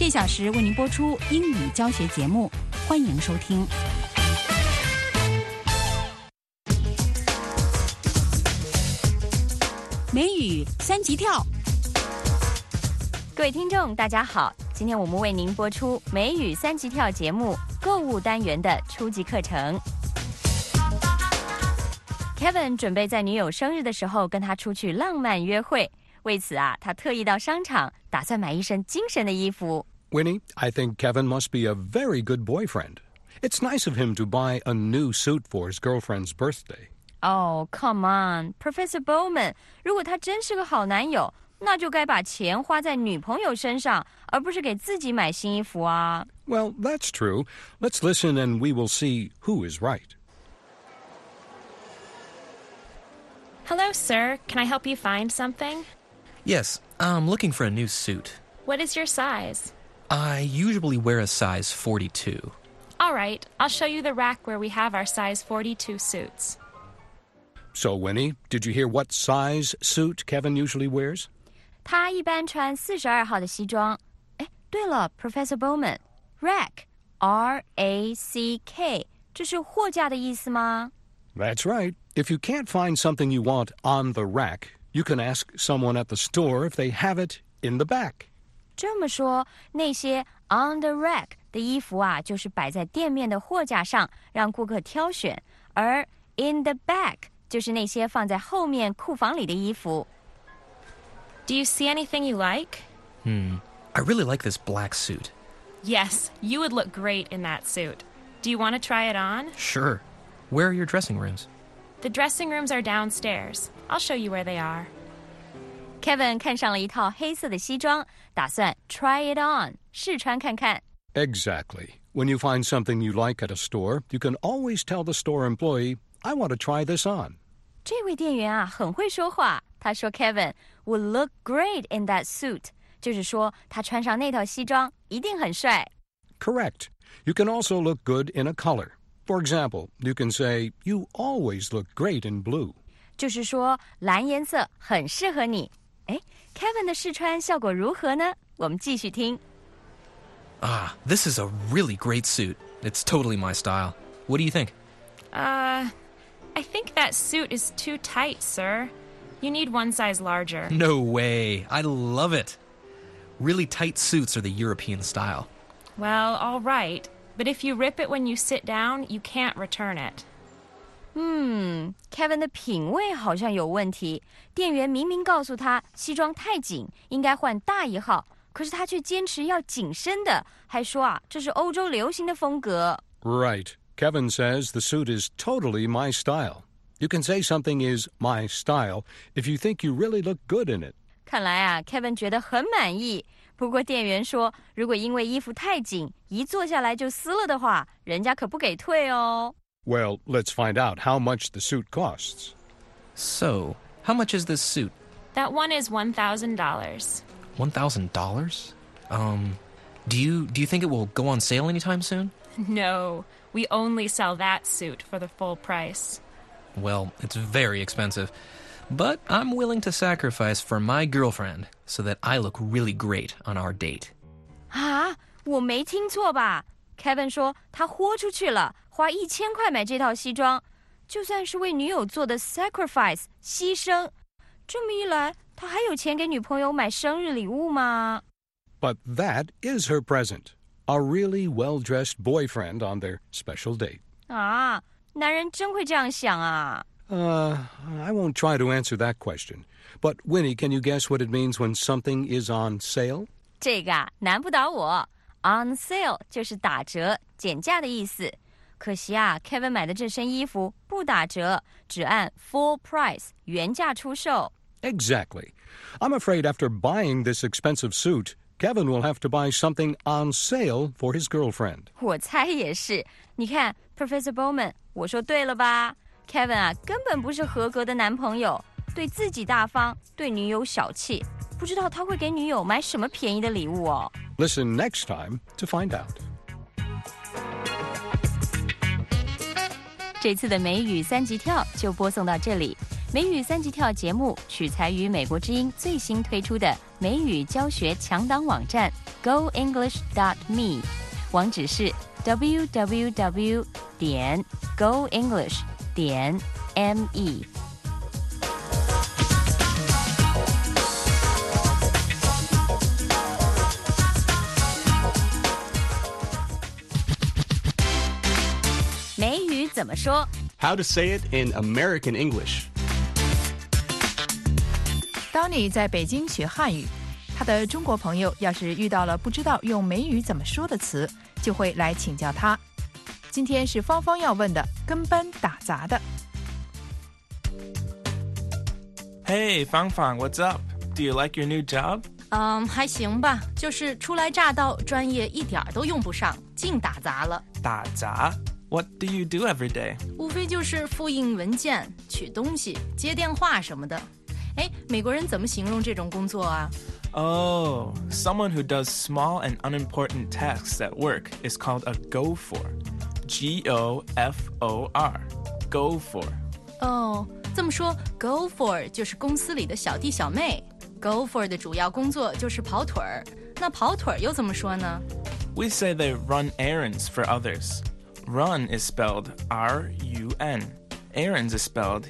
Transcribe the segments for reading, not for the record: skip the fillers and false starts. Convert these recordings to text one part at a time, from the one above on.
这小时为您播出英语教学节目，欢迎收听。美语三级跳， 各位听众大家好，今天我们为您播出美语三级跳节目购物单元的初级课程。Kevin 准备在女友生日的时候跟她出去浪漫约会，为此他特意到商场打算买一身精神的衣服。 Winnie, I think Kevin must be a very good boyfriend. It's nice of him to buy a new suit for his girlfriend's birthday.Oh, come on, Professor Bowman. 如果他真是个好男友，那就该把钱花在女朋友身上，而不是给自己买新衣服啊。 Well, that's true. Let's listen and we will see who is right. Hello, sir. Can I help you find something? Yes, I'm looking for a new suit. What is your size? I usually wear a size 42. All right, I'll show you the rack where we have our size 42 suits.So, Winnie, did you hear what size suit Kevin usually wears? 他一般穿42号的西装。对了 Professor Bowman, rack, R-A-C-K, 这是货架的意思吗？ That's right. If you can't find something you want on the rack, you can ask someone at the store if they have it in the back. 这么说，那些 on the rack 的衣服就是摆在店面的货架上，让顾客挑选，而 in the back就是那些放在后面库房里的衣服。 Do you see anything you like? I really like this black suit. Yes, you would look great in that suit. Do you want to try it on? Sure. Where are your dressing rooms? The dressing rooms are downstairs. I'll show you where they are. Kevin 看上了一套黑色的西装，打算 try it on, 试穿看看。 Exactly. When you find something you like at a store, you can always tell the store employee, I want to try this on. 这位店员很会说话，他说 Kevin would look great in that suit, 就是说他穿上那套西装一定很帅。 Correct. You can also look good in a color. For example, you can say, you always look great in blue. 就是说蓝颜色很适合你。Kevin 的试穿效果如何呢？我们继续听。 This is a really great suit. It's totally my style. What do you think? I think that suit is too tight, sir. You need one size larger. No way. I love it. Really tight suits are the European style. Well, all right. But if you rip it when you sit down, you can't return it. Kevin 的品味好像有问题。店员明明告诉他西装太紧，应该换大一号，可是他却坚持要紧身的，还说这是欧洲流行的风格。 Right. Kevin says the suit is totally my style. You can say something is my style if you think you really look good in it. 看来Kevin 觉得很满意。不过店员说，如果因为衣服太紧，一坐下来就撕了的话，人家可不给退哦。 Well, let's find out how much the suit costs. So, how much is this suit? That one is $1,000. $1,000? Do you think it will go on sale anytime soon? No, we only sell that suit for the full price. Well, it's very expensive. But I'm willing to sacrifice for my girlfriend so that I look really great on our date. 我没听错吧？ Kevin 说他豁出去了，花1000块买这套西装，就算是为女友做的 sacrifice 牺牲，这么一来，他还有钱给女朋友买生日礼物吗？ But that is her present. A really well-dressed boyfriend on their special date. 男人真会这样想啊。 I won't try to answer that question. But Winnie, can you guess what it means when something is on sale? 这个难不倒我。On sale 就是打折、减价的意思。可惜Kevin 买的这身衣服不打折，只按 full price 原价出售。 Exactly. I'm afraid after buying this expensive suit, Kevin will have to buy something on sale for his girlfriend. 我猜也是。你看 Professor Bowman, 我说对了吧？ Kevin 根本不是合格的男朋友，对自己大方，对女友小气，不知道他会给女友买什么便宜的礼物哦。 Listen next time to find out. 这次的美语三级跳就播送到这里。 美语3级跳节目取材于美国之音最新推出的美语教学强档网站 GoEnglish.me， 网址是 www.goenglish.me。美语怎么说？ How to say it in American English. 当你在北京学汉语，他的中国朋友要是遇到了不知道用美语怎么说的词，就会来请教他。今天是芳芳要问的，跟班打杂的。 Hey, Fang Fang, what's up? Do you like your new job? 还行吧，就是初来乍到，专业一点都用不上，净打杂了。 打杂? What do you do every day? 无非就是复印文件、取东西、接电话什么的。哎，美国人怎么形容这种工作啊？ Oh, someone who does small and unimportant tasks at work is called a gopher. G-O-F-O-R. Gopher. 哦，这么说 gopher 就是公司里的小弟小妹。gopher 的主要工作就是跑腿儿。那跑腿儿又怎么说呢？ We say they run errands for others. Run is spelled R-U-N. Errands is spelled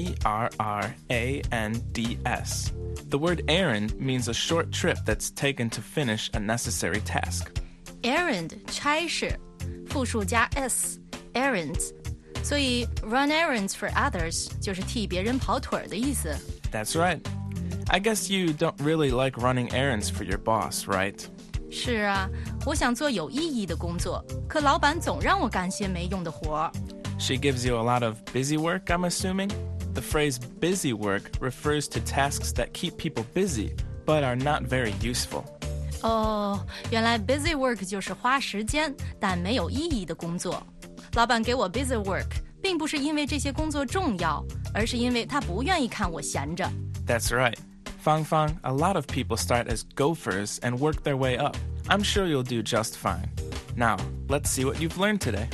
E-R-R-A-N-D-S. The word errand means a short trip that's taken to finish a necessary task. Errand 差事，复数加 s errands， 所以 run errands for others 就是替别人跑腿儿的意思。 That's right. I guess you don't really like running errands for your boss, right? 是啊，我想做有意义的工作，可老板总让我干些没用的活。 She gives you a lot of busy work, I'm assuming? The phrase busy work refers to tasks that keep people busy, but are not very useful. 哦，原来 busy work 就是花时间但没有意义的工作。老板给我 busy work， 并不是因为这些工作重要，而是因为他不愿意看我闲着。 That's right. Fang Fang, a lot of people start as gophers and work their way up. I'm sure you'll do just fine. Now, let's see what you've learned today.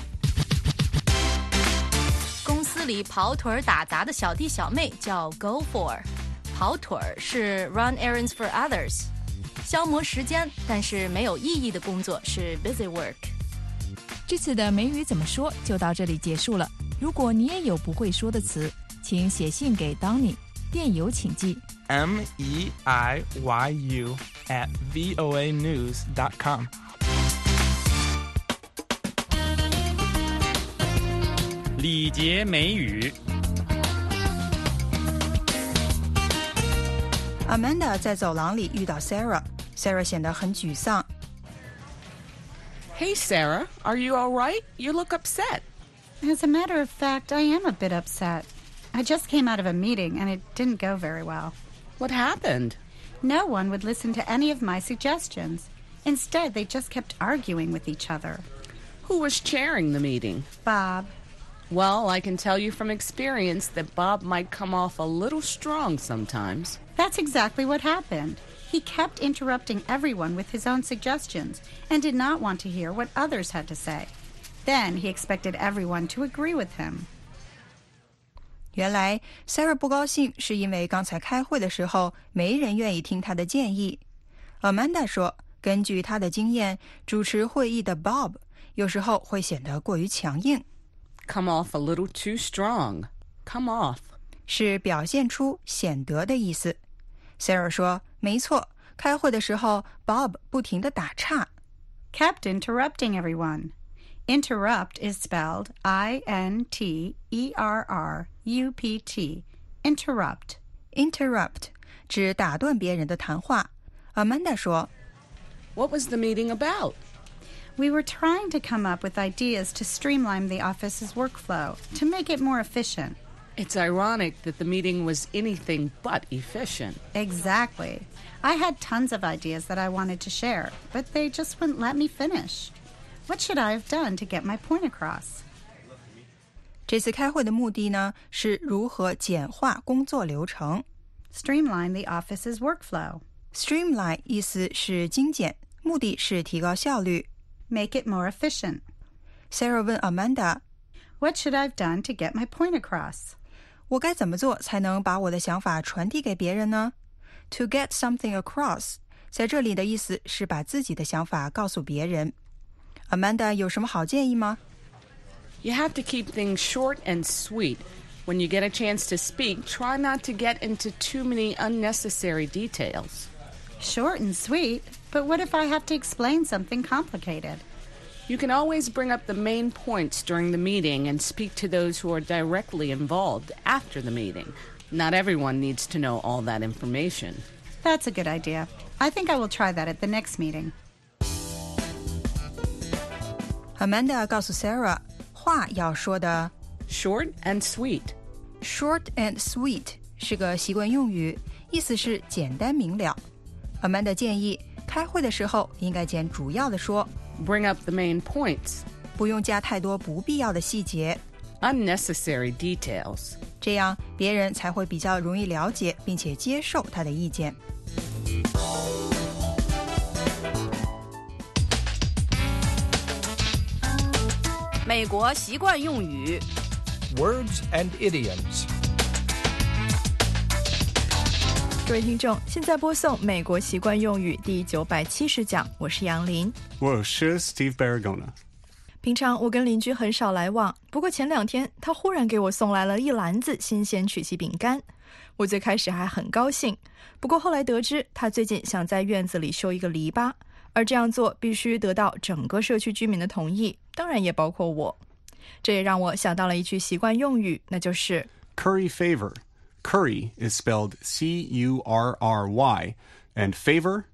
公司里跑腿儿打杂的小弟小妹叫 gopher， 跑腿儿是 run errands for others， 消磨时间但是没有意义的工作是 busy work。 这次的美语怎么说就到这里结束了。如果你也有不会说的词，请写信给 Donny， 电邮请寄 MEIYU@voanews.com。 礼节美语。 Amanda 在走廊里遇到 Sarah 显得很沮丧。 Hey, Sarah, are you all right? You look upset. As a matter of fact, I am a bit upset. I just came out of a meeting and it didn't go very well. What happened? No one would listen to any of my suggestions. Instead, they just kept arguing with each other. Who was chairing the meeting? Bob. Well, I can tell you from experience that Bob might come off a little strong sometimes. That's exactly what happened. He kept interrupting everyone with his own suggestions and did not want to hear what others had to say. Then he expected everyone to agree with him. 原来 Sarah 不高兴是因为刚才开会的时候没人愿意听她的建议。Amanda 说，根据她的经验，主持会议的 Bob 有时候会显得过于强硬。 Come off a little too strong. Come off. 是表现出显得的意思。Sarah 说，没错，开会的时候 Bob 不停地打岔。 Kept interrupting everyone. Interrupt is spelled I-N-T-E-R-R-U-P-T. Interrupt. Interrupt 指打断别人的谈话。Amanda 说， What was the meeting about? We were trying to come up with ideas to streamline the office's workflow, to make it more efficient. It's ironic that the meeting was anything but efficient. Exactly. I had tons of ideas that I wanted to share, but they just wouldn't let me finish. What should I have done to get my point across? 这次开会的目的呢，是如何简化工作流程。 Streamline the office's workflow. Streamline 意思是精简，目的是提高效率。 Make it more efficient. Sarah 问 Amanda， What should I have done to get my point across? 我该怎么做才能把我的想法传递给别人呢？ To get something across 在这里的意思是把自己的想法告诉别人。 Amanda 有什么好建议吗？ You have to keep things short and sweet. When you get a chance to speak, try not to get into too many unnecessary details. Short and sweet? But what if I have to explain something complicated? You can always bring up the main points during the meeting and speak to those who are directly involved after the meeting. Not everyone needs to know all that information. That's a good idea. I think I will try that at the next meeting. Amanda 告诉 Sarah 话要说的 Short and sweet. Short and sweet 是个习惯用语，意思是简单明了。 Amanda 建议开会的时候应该捡主要的说， Bring up the main points. 不用加太多不必要的细节， Unnecessary details. 这样别人才会比较容易了解并且接受他的意见。 美国习惯用语 Words and idioms。 各位听众，现在播送美国习惯用语第970讲，我是杨林， 我是 Steve Baragona。 平常我跟邻居很少来往，不过前2天他忽然给我送来了一篮子新鲜曲奇饼干，我最开始还很高兴，不过后来得知他最近想在院子里修一个篱笆，而这样做必须得到整个社区居民的同意，当然也包括我。这也让我想到了一句习惯用语，那就是 Curry favor. Curry is spelled C-U-R-R-Y and favor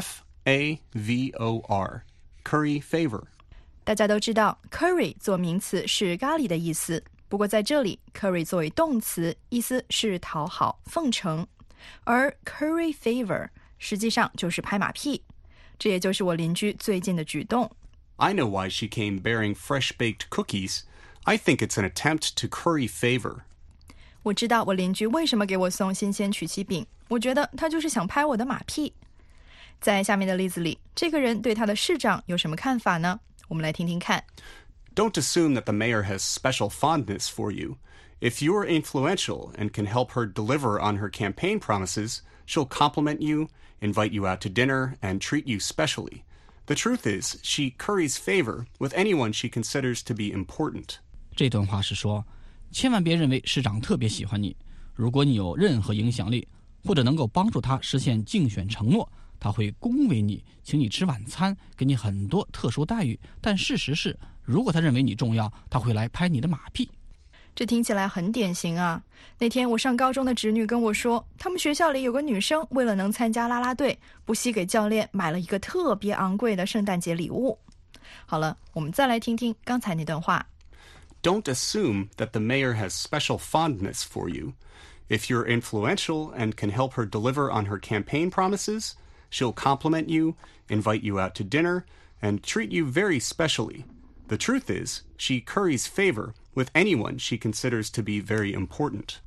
F-A-V-O-R. Curry favor. 大家都知道 curry 做名词是咖喱的意思，不过在这里 curry 作为动词，意思是讨好奉承，而 curry favor 实际上就是拍马屁，这也就是我邻居最近的举动。 I know why she came bearing fresh-baked cookies. I think it's an attempt to curry favor. 我知道我邻居为什么给我送新鲜曲奇饼，我觉得他就是想拍我的马屁。在下面的例子里，这个人对他的市长有什么看法呢？我们来听听看。 Don't assume that the mayor has special fondness for you. If you're influential and can help her deliver on her campaign promises, she'll compliment you, invite you out to dinner, and treat you specially. The truth is, she curries favor with anyone she considers to be important. 这段话是说，千万别认为市长特别喜欢你，如果你有任何影响力，或者能够帮助他实现竞选承诺，他会恭维你，请你吃晚餐，给你很多特殊待遇，但事实是，如果他认为你重要，他会来拍你的马屁。 这听起来很典型啊。那天我上高中的侄女跟我说，他们学校里有个女生为了能参加啦啦队，不惜给教练买了一个特别昂贵的圣诞节礼物。好了，我们再来听听刚才那段话。 Don't assume that the mayor has special fondness for you. If you're influential and can help her deliver on her campaign promises, she'll compliment you, invite you out to dinner, and treat you very specially. The truth is, she curries favor with anyone she considers to be very important.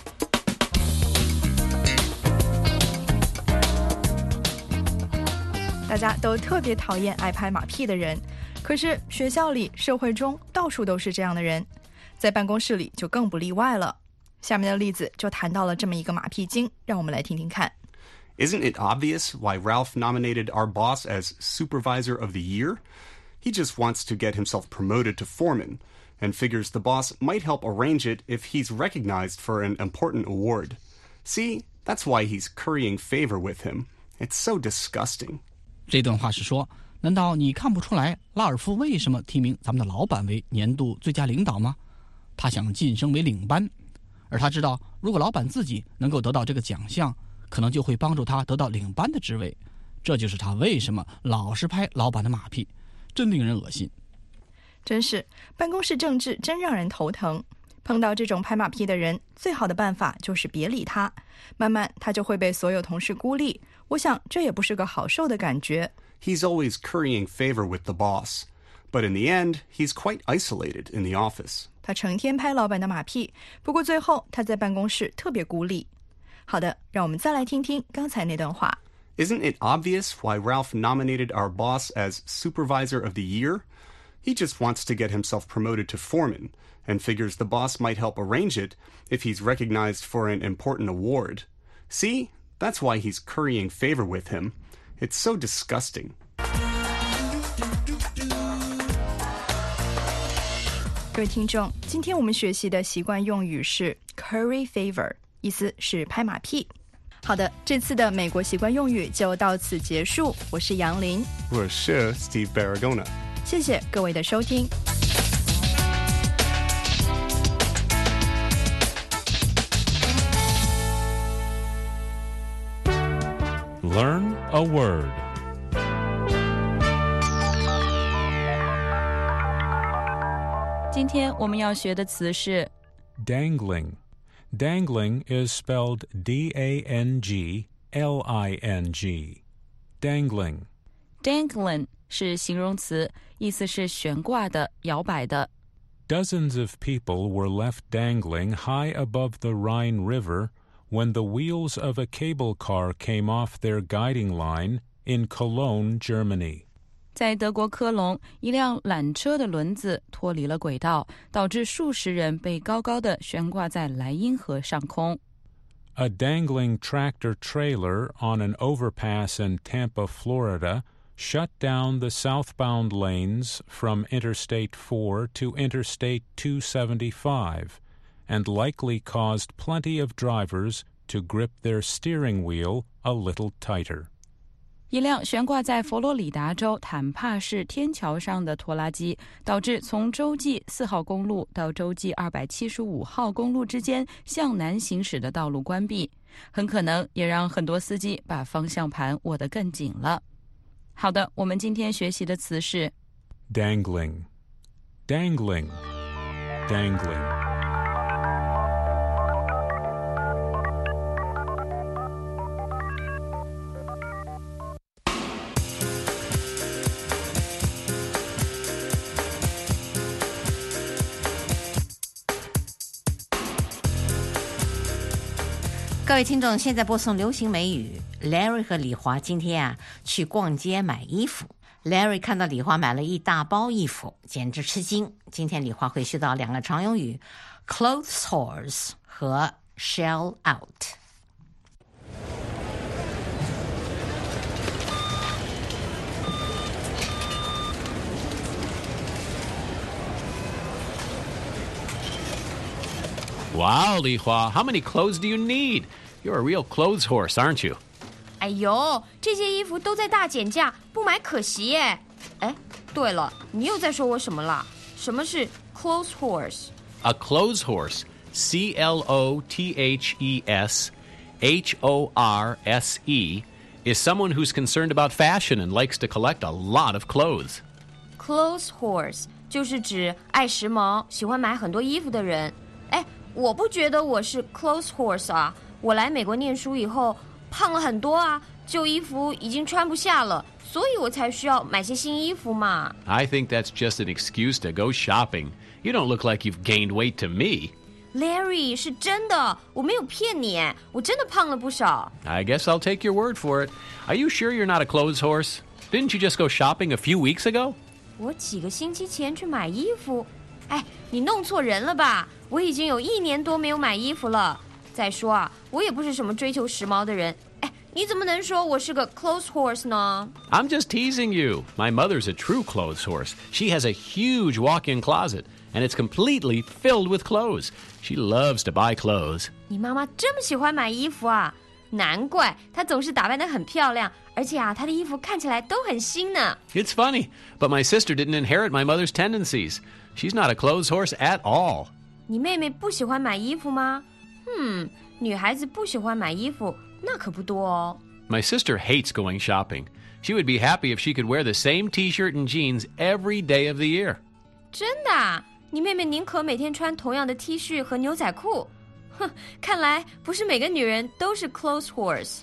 大家都特别讨厌爱拍马屁的人，可是学校里、社会中到处都是这样的人，在办公室里就更不例外了。下面的例子就谈到了这么一个马屁精，让我们来听听看。 Isn't it obvious why Ralph nominated our boss as Supervisor of the Year? He just wants to get himself promoted to foreman, and figures the boss might help arrange it if he's recognized for an important award. See, that's why he's currying favor with him. It's so disgusting. 这段话是说，难道你看不出来拉尔夫为什么提名咱们的老板为年度最佳领导吗？他想晋升为领班，而他知道如果老板自己能够得到这个奖项，可能就会帮助他得到领班的职位。这就是他为什么老是拍老板的马屁，真令人恶心。 真是办公室政治真让人头疼，碰到这种拍马屁的人，最好的办法就是别理他，慢慢他就会被所有同事孤立，我想这也不是个好受的感觉。 He's always currying favor with the boss, but in the end, he's quite isolated in the office. 他成天拍老板的马屁，不过最后他在办公室特别孤立。好的，让我们再来听听刚才那段话。 Isn't it obvious why Ralph nominated our boss as Supervisor of the Year? He just wants to get himself promoted to foreman and figures the boss might help arrange it if he's recognized for an important award. See? That's why he's currying favor with him. It's so disgusting. 各位听众，今天我们学习的习惯用语是 curry favor， 意思是拍马屁。好的，这次的美国习惯用语就到此结束。我是杨林， 我是 Steve Baragona。 谢谢各位的收听。 Learn a word. Dangling. Dangling is spelled D-A-N-G-L-I-N-G. Dangling. Dangling 是形容词，意思是悬挂的、摇摆的。 Dozens of people were left dangling high above the Rhine River when the wheels of a cable car came off their guiding line in Cologne, Germany. 在德国科隆，一辆缆车的轮子脱离了轨道，导致数十人被高高的悬挂在莱茵河上空。 A dangling tractor trailer on an overpass in Tampa, Florida, shut down the southbound lanes from Interstate 4 to Interstate 275, and likely caused plenty of drivers to grip their steering wheel a little tighter. 一辆悬挂在佛罗里达州坦帕市天桥上的拖拉机，导致从洲际4号公路到洲际275号公路之间向南行驶的道路关闭，很可能也让很多司机把方向盘握得更紧了。好的，我们今天学习的词是 Dangling. Dangling. Dangling. 各位听众，现在播送流行美语。Larry 和李华今天去逛街买衣服。Larry 看到李华买了一大包衣服，简直吃惊。今天李华会学到2个常用语 ：clothes horse 和 shell out。 Wow, Li Hua, how many clothes do you need? You're a real clothes horse, aren't you? 哎呦，这些衣服都在大减价，不买可惜耶。哎，对了，你又在说我什么啦？什么是 clothes horse? A clothes horse, C-L-O-T-H-E-S-H-O-R-S-E, is someone who's concerned about fashion and likes to collect a lot of clothes. Clothes horse 就是指爱时髦、喜欢买很多衣服的人。哎，我不觉得我是 clothes horse 啊。我来美国念书以后胖了很多啊，旧衣服已经穿不下了，所以我才需要买些新衣服嘛。 I think that's just an excuse to go shopping. You don't look like you've gained weight to me. Larry, 是真的，我没有骗你，我真的胖了不少。 I guess I'll take your word for it. Are you sure you're not a clothes horse? Didn't you just go shopping a few weeks ago? 我几个星期前去买衣服。哎，你弄错人了吧？我已经有1年多没有买衣服了。再说啊，我也不是什么追求时髦的人。哎，你怎么能说我是个 clothes horse 呢？ I'm just teasing you. My mother's a true clothes horse. She has a huge walk-in closet, and it's completely filled with clothes. She loves to buy clothes. 你妈妈这么喜欢买衣服啊？难怪她总是打扮得很漂亮，而且啊，她的衣服看起来都很新呢。 It's funny, but my sister didn't inherit my mother's tendencies. She's not a clothes horse at all. 你妹妹不喜欢买衣服吗？女孩子不喜欢买衣服，那可不多哦。 My sister hates going shopping. She would be happy if she could wear the same t-shirt and jeans every day of the year. 真的啊？你妹妹宁可每天穿同样的 T 恤和牛仔裤。哼，看来不是每个女人都是 clothes horse。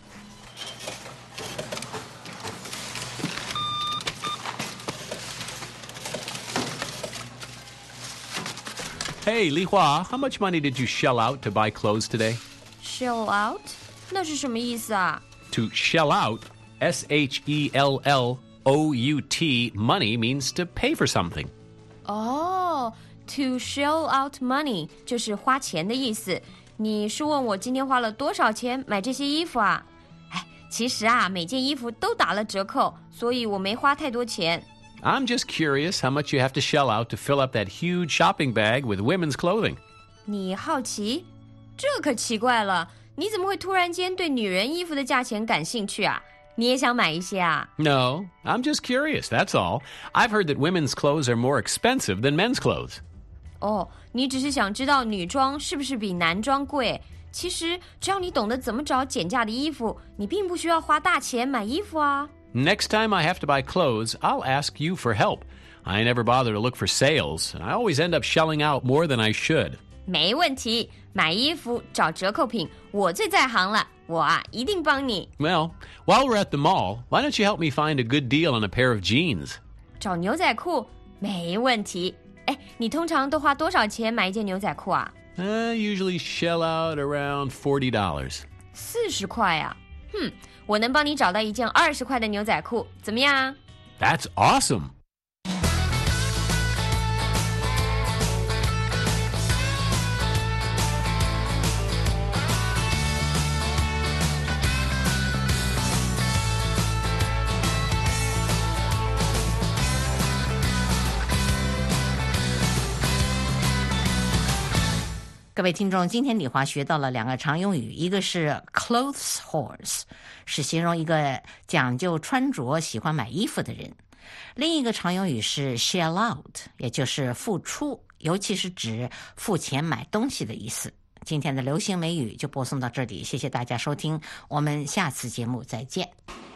Hey, Li Hua, how much money did you shell out to buy clothes today? Shell out? 那是什么意思啊？ To shell out, S-H-E-L-L-O-U-T, money means to pay for something. 哦、To shell out money 就是花钱的意思。你是问我今天花了多少钱买这些衣服啊？哎，其实啊，每件衣服都打了折扣，所以我没花太多钱。 I'm just curious how much you have to shell out to fill up that huge shopping bag with women's clothing. 你好奇？这可奇怪了，你怎么会突然间对女人衣服的价钱感兴趣啊？你也想买一些啊？ No, I'm just curious, that's all. I've heard that women's clothes are more expensive than men's clothes. 哦，你只是想知道女装是不是比男装贵？其实只要你懂得怎么找减价的衣服，你并不需要花大钱买衣服啊。 Next time I have to buy clothes, I'll ask you for help. I never bother to look for sales, and I always end up shelling out more than I should. 没问题，买衣服找折扣品，我最在行了。我啊，一定帮你。 Well, while we're at the mall, why don't you help me find a good deal on a pair of jeans? 找牛仔裤没问题。哎，你通常都花多少钱买一件牛仔裤啊？ I usually shell out around $40. 40块啊？我能帮你找到一件20块的牛仔裤，怎么样？ That's awesome! .各位听众，今天李华学到了2个常用语，一个是 clothes horse， 是形容一个讲究穿着、喜欢买衣服的人；另一个常用语是 shell out， 也就是付出，尤其是指付钱买东西的意思。今天的流行美语就播送到这里，谢谢大家收听，我们下次节目再见。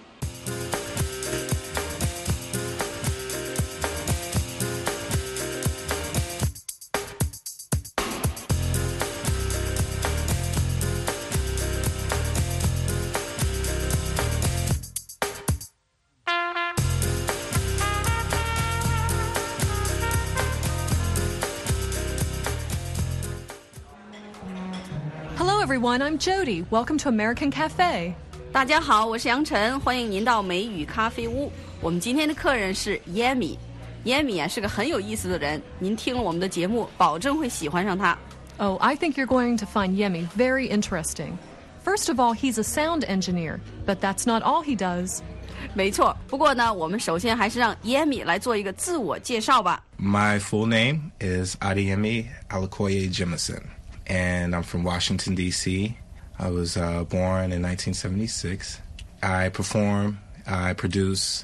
Hello everyone, I'm Jody. Welcome to American Cafe. 大家好，我是杨晨，欢迎您到美语咖啡屋。我们今天的客人是 Yemi。Yemi 啊是个很有意思的人，您听了我们的节目，保证会喜欢上他。 Oh, I think you're going to find Yemi very interesting. First of all, he's a sound engineer, but that's not all he does. 没错，不过呢，我们首先还是让 Yemi 来做一个自我介绍吧。 My full name is Adeyemi Alakoye Jemison.And I'm from Washington, D.C. I was born in 1976. I perform, I produce,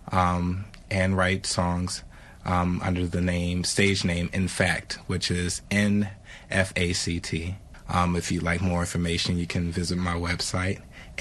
and write songs under the stage name InFact, which is N-F-A-C-T. If you'd like more information, you can visit my website,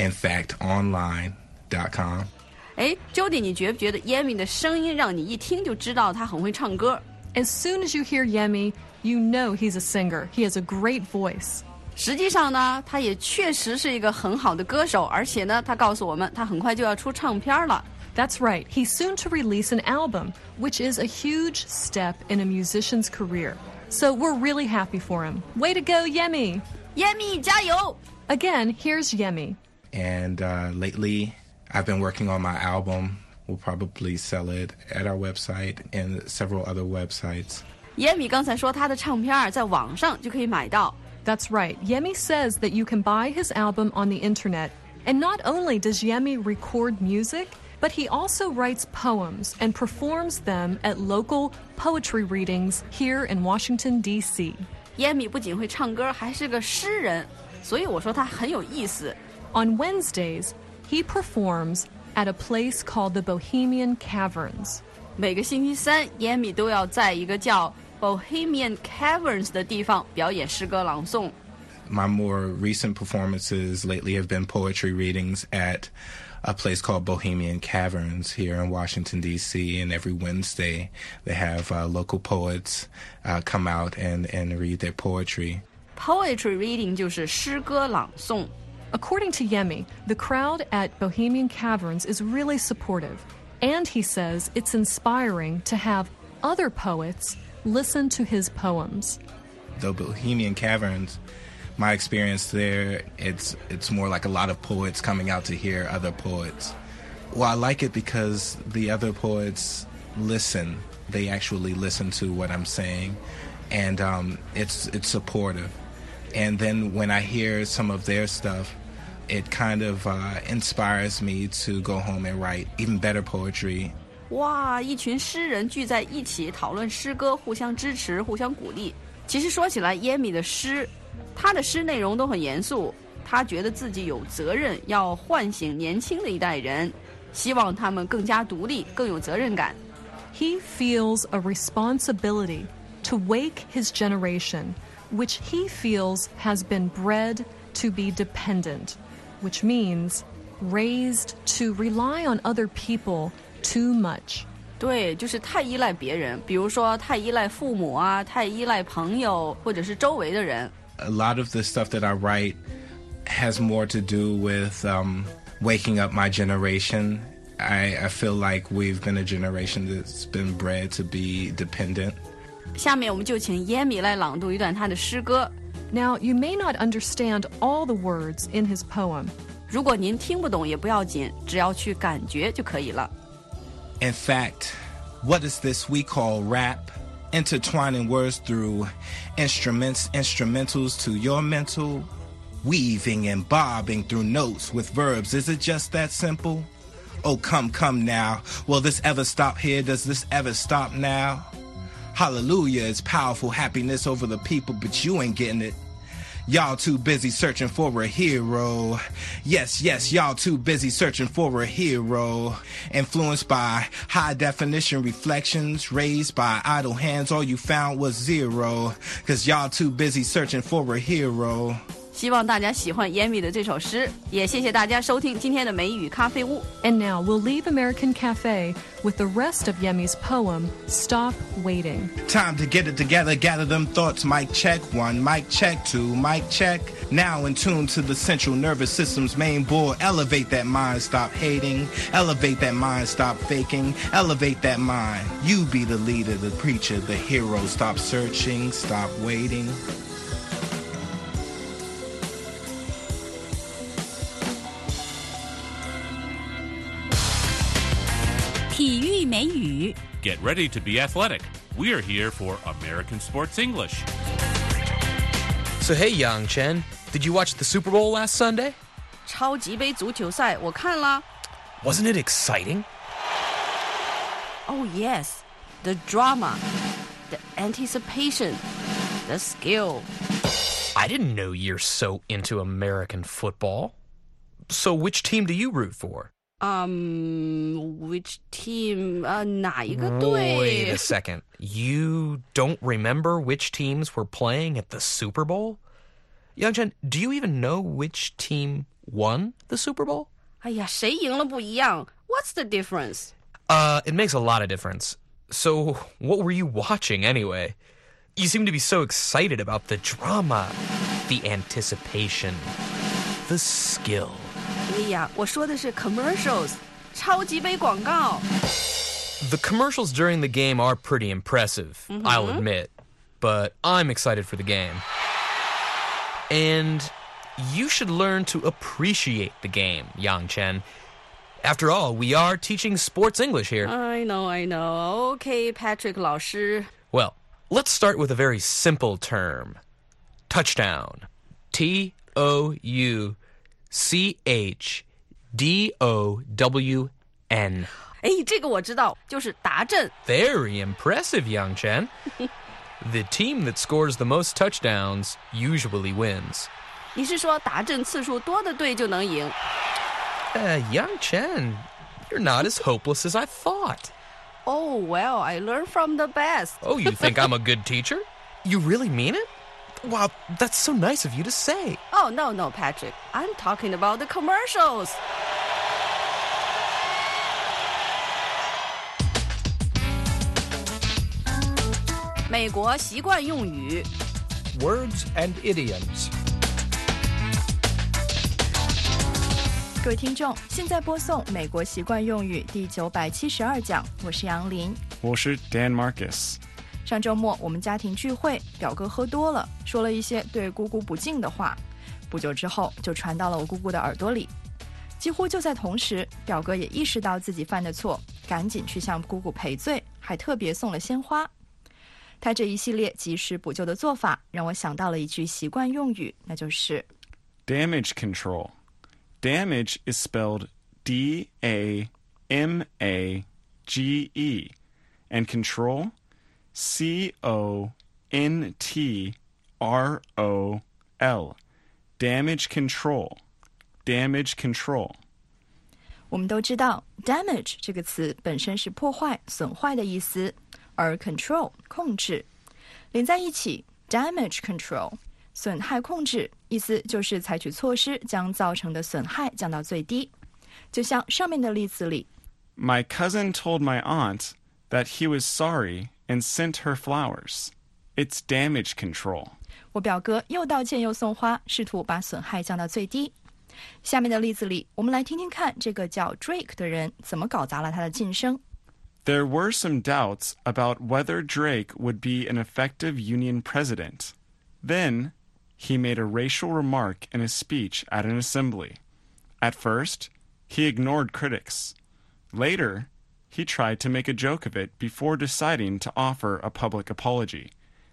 infactonline.com. 哎 Jody 你觉不觉得 Yemi 的声音让你一听就知道他很会唱歌？ As soon as you hear Yemi,You know he's a singer. He has a great voice. 实际上呢，他也确实是一个很好的歌手，而且呢，他告诉我们，他很快就要出唱片了。 That's right. He's soon to release an album, which is a huge step in a musician's career. So we're really happy for him. Way to go, Yemi! Yemi, 加油! Again, here's Yemi. And lately, I've been working on my album. We'll probably sell it at our website and several other websites. Yemi 刚才说他的唱片在网上就可以买到。 That's right. Yemi says that you can buy his album on the internet. And not only does Yemi record music, but he also writes poems and performs them at local poetry readings here in Washington, D.C. Yemi 不仅会唱歌，还是个诗人，所以我说他很有意思。 On Wednesdays, he performs at a place called the Bohemian Caverns. 每个星期三 Yemi 都要在一个叫 Bohemian Caverns 的地方表演诗歌朗诵。 My more recent performances lately have been poetry readings at a place called Bohemian Caverns here in Washington, D.C. And every Wednesday they have local poets come out and read their poetry. Poetry reading 就是诗歌朗诵。 According to Yemi, the crowd at Bohemian Caverns is really supportive. And he says it's inspiring to have other poets listen to his poems. The Bohemian Caverns, my experience there, it's more like a lot of poets coming out to hear other poets. Well, I like it because the other poets listen. They actually listen to what I'm saying, and it's supportive. And then when I hear some of their stuff, it kind of inspires me to go home and write even better poetry. 哇，一群诗人聚在一起讨论诗歌，互相支持，互相鼓励。其实说起来，耶米的诗，他的诗内容都很严肃。他觉得自己有责任要唤醒年轻的一代人，希望他们更加独立，更有责任感。 He feels a responsibility to wake his generation, which he feels has been bred to be dependent, which means raised to rely on other people too much. 对，就是太依赖别人，比如说太依赖父母啊，太依赖朋友或者是周围的人。 A lot of the stuff that I write has more to do with waking up my generation. I feel like we've been a generation that's been bred to be dependent. 下面我们就请耶米来朗读一段他的诗歌。 Now, you may not understand all the words in his poem. 如果您听不懂也不要紧，只要去感觉就可以了。 In fact, what is this we call rap? Intertwining words through instrumentals to your mental, weaving and bobbing through notes with verbs. Is it just that simple? Oh, come now. Will this ever stop here? Does this ever stop now? Hallelujah is powerful happiness over the people, but you ain't getting it. Y'all too busy searching for a hero. Yes, y'all too busy searching for a hero. Influenced by high definition reflections, raised by idle hands, all you found was zero. 'Cause y'all too busy searching for a hero. 希望大家喜欢耶米的这首诗，也谢谢大家收听今天的美语咖啡屋。 And now we'll leave American Cafe with the rest of Yemi's poem, Stop Waiting. Time to get it together, gather them thoughts. Mic check, 1, mic check, 2, mic check. Now in tune to the central nervous system's main board. Elevate that mind, stop hating. Elevate that mind, stop faking. Elevate that mind. You be the leader, the preacher, the hero. Stop searching, stop waiting. 体育美语 Get ready to be athletic. We're here for American Sports English. So hey, Yang Chen, did you watch the Super Bowl last Sunday? 超级杯足球赛我看了。 Wasn't it exciting? Oh yes, the drama, the anticipation, the skill. I didn't know you're so into American football. So which team do you root for? Which team? 哪一个队？ Wait a second. You don't remember which teams were playing at the Super Bowl? Yang-Chen, do you even know which team won the Super Bowl? 哎呀，谁赢了不一样。What's the difference? It makes a lot of difference. So, what were you watching anyway? You seem to be so excited about the drama, the anticipation, the skill. 哎呀，我说的是 commercials, 超级杯广告。 The commercials during the game are pretty impressive, I'll admit. But I'm excited for the game. And you should learn to appreciate the game, Yang Chen. After all, we are teaching sports English here. I know. Okay, Patrick 老师。 Well, let's start with a very simple term. Touchdown. Touchdown. 哎，这个我知道，就是达阵。 Very impressive, Yang Chen. The team that scores the most touchdowns usually wins. 你是说达阵次数多的队就能赢？ Yang Chen, you're not as hopeless as I thought. Oh, well, I learned from the best. Oh, you think I'm a good teacher? You really mean it? Wow, that's so nice of you to say. Oh, no, Patrick. I'm talking about the commercials. 美国习惯用语 Words and idioms. 各位听众，现在播送美国习惯用语第972讲，我是杨林， 我是 Dan Marcus。 上周末我们家庭聚会，表哥喝多了，说了一些对姑姑不敬的话，不久之后就传到了我姑姑的耳朵里。 几乎就在同时，表哥也意识到自己犯的错，赶紧去向姑姑赔罪，还特别送了鲜花。他这一系列及时补救的做法，让我想到了一句习惯用语，那就是 damage control. Damage is spelled D-A-M-A-G-E, and control, C-O-N-T-R-O-L. Damage control. Damage control. 我们都知道 damage 这个词本身是破坏、损坏的意思，而 control 控制连在一起 damage control 损害控制，意思就是采取措施将造成的损害降到最低。就像上面的例子里， My cousin told my aunt that he was sorry and sent her flowers. It's damage control. 我表哥又道歉又送花，试图把损害降到最低。下面的例子里，我们来听听看这个叫 Drake 的人怎么搞砸了他的晋升。 There were some doubts about whether Drake would be an effective union president. Then, he made a racial remark in a speech at an assembly. At first, he ignored critics. Later, he tried to make a joke of it before deciding to offer a public apology.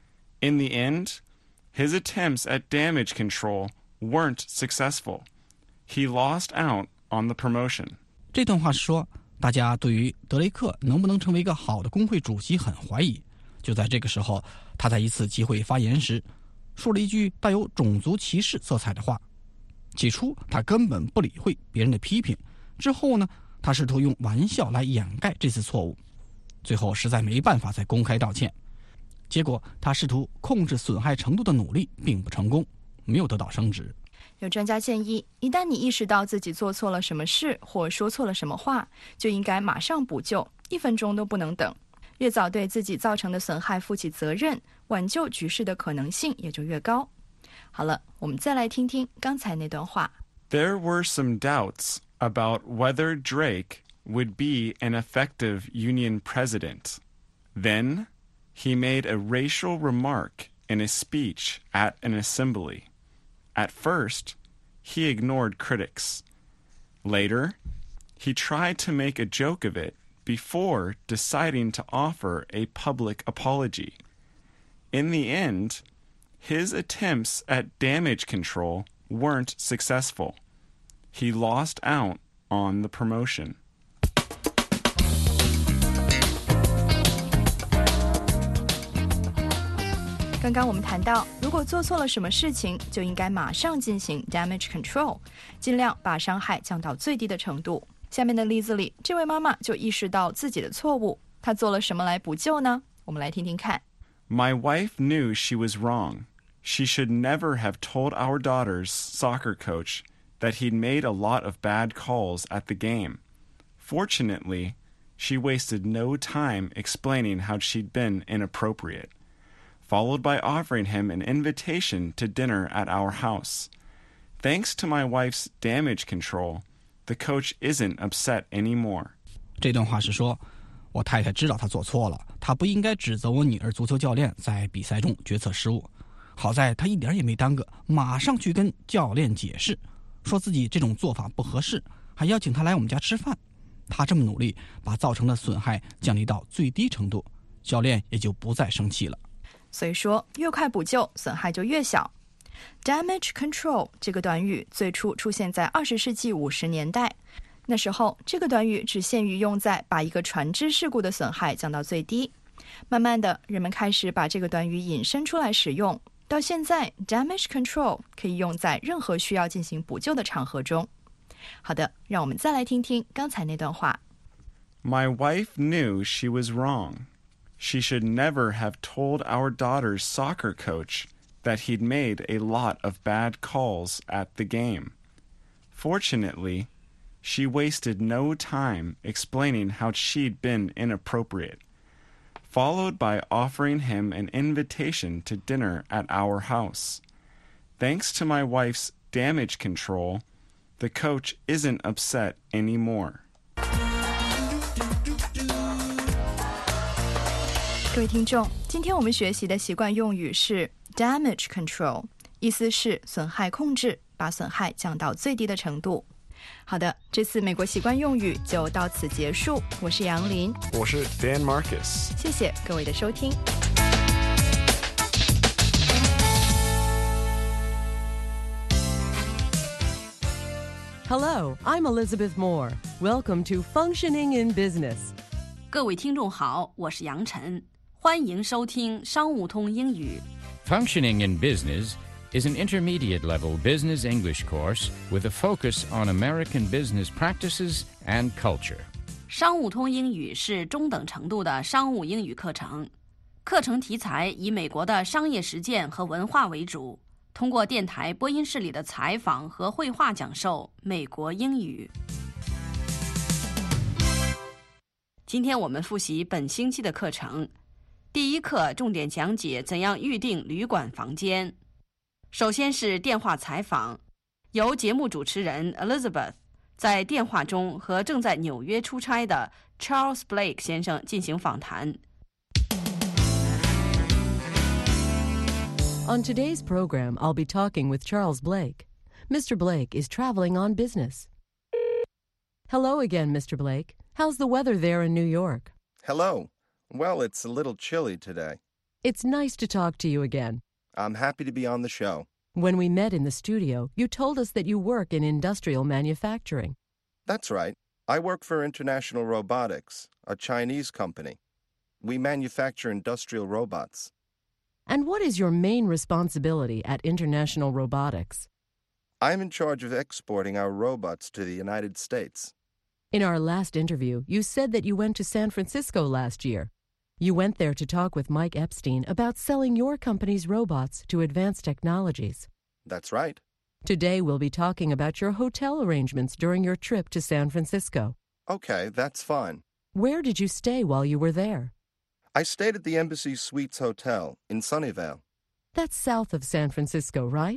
In the end, his attempts at damage control weren't successful. He lost out on the promotion. 这段话是说，大家对于德雷克能不能成为一个好的工会主席很怀疑。就在这个时候，他在一次集会发言时，说了一句带有种族歧视色彩的话。起初，他根本不理会别人的批评。之后呢，他试图用玩笑来掩盖这次错误。最后实在没办法再公开道歉。结果，他试图控制损害程度的努力并不成功，没有得到升职。 有专家建议，一旦你意识到自己做错了什么事或说错了什么话，就应该马上补救，1分钟都不能等。越早对自己造成的损害负起责任，挽救局势的可能性也就越高。好了，我们再来听听刚才那段话。 There were some doubts about whether Drake would be an effective union president. Then, he made a racial remark in a speech at an assembly. At first, he ignored critics. Later, he tried to make a joke of it before deciding to offer a public apology. In the end, his attempts at damage control weren't successful. He lost out on the promotion. 刚刚我们谈到，如果做错了什么事情，就应该马上进行 damage control， 尽量把伤害降到最低的程度。下面的例子里，这位妈妈就意识到自己的错误，她做了什么来补救呢？我们来听听看。 My wife knew she was wrong. She should never have told our daughter's soccer coach that he'd made a lot of bad calls at the game. Fortunately, she wasted no time explaining how she'd been inappropriate, followed by offering him an invitation to dinner at our house. Thanks to my wife's damage control, the coach isn't upset anymore. 这段话是说，我太太知道她做错了，她不应该指责我女儿足球教练在比赛中决策失误。好在她一点也没耽搁，马上去跟教练解释，说自己这种做法不合适，还邀请他来我们家吃饭。她这么努力，把造成的损害降低到最低程度，教练也就不再生气了。 所以说，越快补救，损害就越小。Damage control 这个短语最初出现在20世纪50年代，那时候这个短语只限于用在把一个船只事故的损害降到最低。慢慢的，人们开始把这个短语引申出来使用，到现在 damage control 可以用在任何需要进行补救的场合中。好的，让我们再来听听刚才那段话。 My wife knew she was wrong. She should never have told our daughter's soccer coach that he'd made a lot of bad calls at the game. Fortunately, she wasted no time explaining how she'd been inappropriate, followed by offering him an invitation to dinner at our house. Thanks to my wife's damage control, the coach isn't upset anymore. 各位听众，今天我们学习的习惯用语是 damage control， 意思是损害控制，把损害降到最低的程度。 好的，这次美国习惯用语就到此结束。我是杨林， 我是 Dan Marcus。 谢谢各位的收听。 Hello, I'm Elizabeth Moore. Welcome to Functioning in Business. 各位听众好，我是杨晨，欢迎收听商务通英语。 Functioning in Business is an intermediate-level business English course with a focus on American business practices and culture. 商务通英语是中等程度的商务英语课程，课程题材以美国的商业实践和文化为主，通过电台播音室里的采访和绘画讲授美国英语。今天我们复习本星期的课程。第一课重点讲解怎样预订旅馆房间。首先是电话采访，由节目主持人 Elizabeth 在电话中和正在纽约出差的 Charles Blake 先生进行访谈。 On today's program, I'll be talking with Charles Blake. Mr. Blake is traveling on business. Hello again, Mr. Blake. How's the weather there in New York? Hello. Well, it's a little chilly today. It's nice to talk to you again. I'm happy to be on the show. When we met in the studio, you told us that you work in industrial manufacturing. That's right. I work for International Robotics, a Chinese company. We manufacture industrial robots. And what is your main responsibility at International Robotics? I'm in charge of exporting our robots to the United States. In our last interview, you said that you went to San Francisco last year. You went there to talk with Mike Epstein about selling your company's robots to advanced technologies. That's right. Today we'll be talking about your hotel arrangements during your trip to San Francisco. Okay, that's fine. Where did you stay while you were there? I stayed at the Embassy Suites Hotel in Sunnyvale. That's south of San Francisco, right?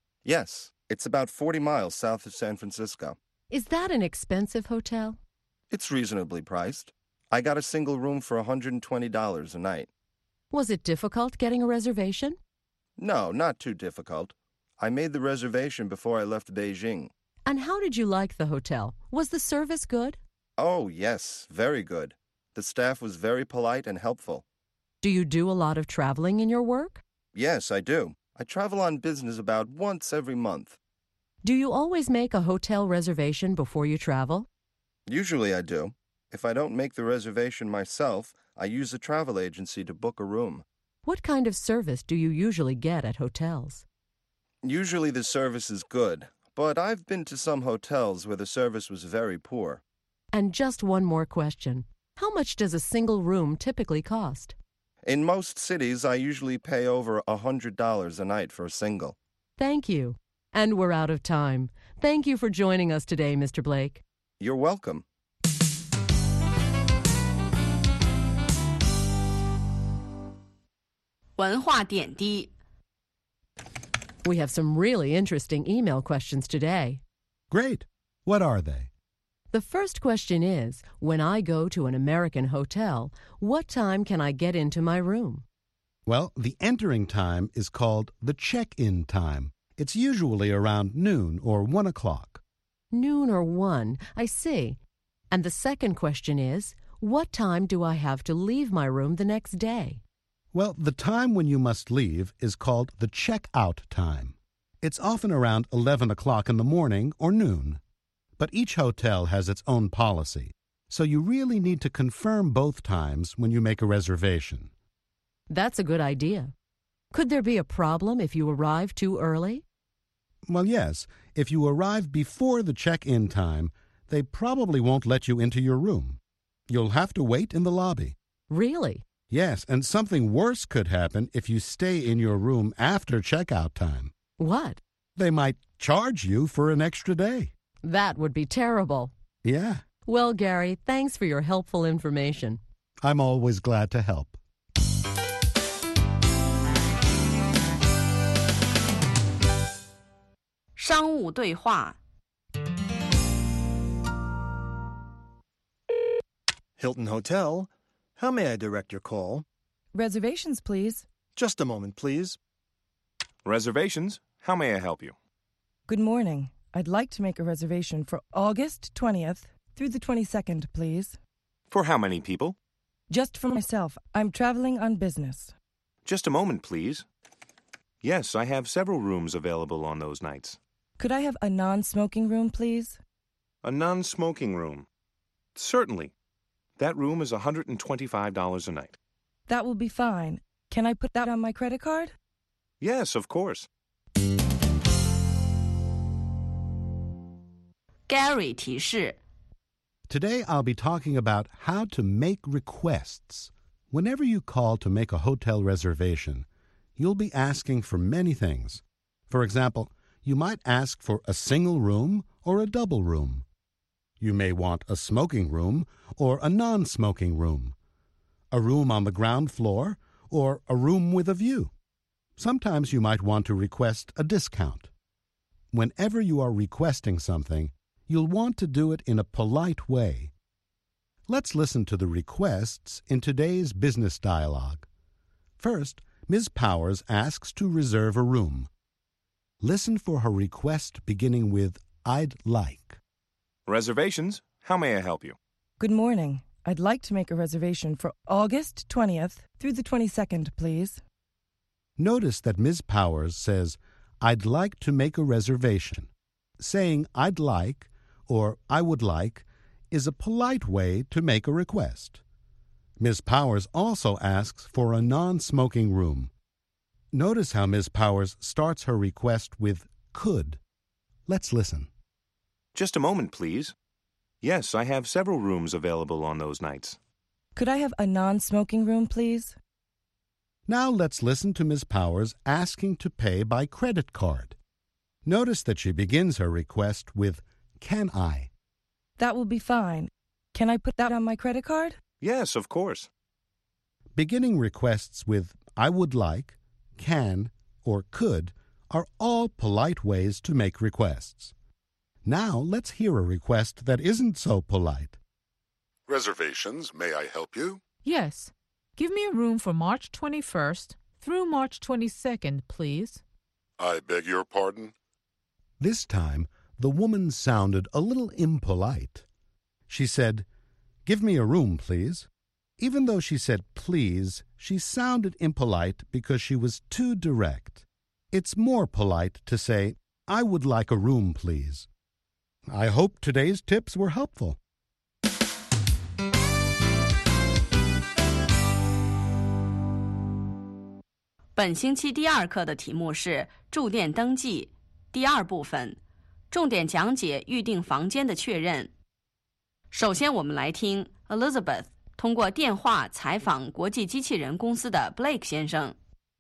Yes, it's about 40 miles south of San Francisco. Is that an expensive hotel? It's reasonably priced. I got a single room for $120 a night. Was it difficult getting a reservation? No, not too difficult. I made the reservation before I left Beijing. And how did you like the hotel? Was the service good? Oh, yes, very good. The staff was very polite and helpful. Do you do a lot of traveling in your work? Yes, I do. I travel on business about once every month. Do you always make a hotel reservation before you travel? Usually I do. If I don't make the reservation myself, I use a travel agency to book a room. What kind of service do you usually get at hotels? Usually the service is good, but I've been to some hotels where the service was very poor. And just one more question. How much does a single room typically cost? In most cities, I usually pay over $100 a night for a single. Thank you. And we're out of time. Thank you for joining us today, Mr. Blake. You're welcome. We have some really interesting email questions today. Great. What are they? The first question is, when I go to an American hotel, what time can I get into my room? Well, the entering time is called the check-in time. It's usually around noon or 1 o'clock. Noon or 1, I see. And the second question is, what time do I have to leave my room the next day? Well, the time when you must leave is called the check-out time. It's often around 11 o'clock in the morning or noon. But each hotel has its own policy, so you really need to confirm both times when you make a reservation. That's a good idea. Could there be a problem if you arrive too early? Well, yes. If you arrive before the check-in time, they probably won't let you into your room. You'll have to wait in the lobby. Really? Yes, and something worse could happen if you stay in your room after checkout time. What? They might charge you for an extra day. That would be terrible. Yeah. Well, Gary, thanks for your helpful information. I'm always glad to help. 商务对话 Hilton Hotel. How may I direct your call? Reservations, please. Just a moment, please. Reservations. How may I help you? Good morning. I'd like to make a reservation for August 20th through the 22nd, please. For how many people? Just for myself. I'm traveling on business. Just a moment, please. Yes, I have several rooms available on those nights. Could I have a non-smoking room, please? A non-smoking room? Certainly. That room is $125 a night. That will be fine. Can I put that on my credit card? Yes, of course. Gary 提示 Today I'll be talking about how to make requests. Whenever you call to make a hotel reservation, you'll be asking for many things. For example, you might ask for a single room or a double room. You may want a smoking room or a non-smoking room, a room on the ground floor or a room with a view. Sometimes you might want to request a discount. Whenever you are requesting something, you'll want to do it in a polite way. Let's listen to the requests in today's business dialogue. First, Ms. Powers asks to reserve a room. Listen for her request beginning with I'd like. Reservations? How may I help you? Good morning. I'd like to make a reservation for August 20th through the 22nd, please. Notice that Ms. Powers says, I'd like to make a reservation. Saying I'd like or I would like is a polite way to make a request. Ms. Powers also asks for a non-smoking room. Notice how Ms. Powers starts her request with could. Let's listen. Just a moment, please. Yes, I have several rooms available on those nights. Could I have a non-smoking room, please? Now let's listen to Ms. Powers asking to pay by credit card. Notice that she begins her request with, can I? That will be fine. Can I put that on my credit card? Yes, of course. Beginning requests with I would like, can, or could are all polite ways to make requests. Now let's hear a request that isn't so polite. Reservations, may I help you? Yes. Give me a room for March 21st through March 22nd, please. I beg your pardon? This time, the woman sounded a little impolite. She said, give me a room, please. Even though she said please, she sounded impolite because she was too direct. It's more polite to say, I would like a room, please. I hope today's tips were helpful. 本星期第二课的题目是住店登记第二部分，重点讲解预订房间的确认。首先我们来听 Elizabeth 通过电话采访国际机器人公司的 Blake 先生。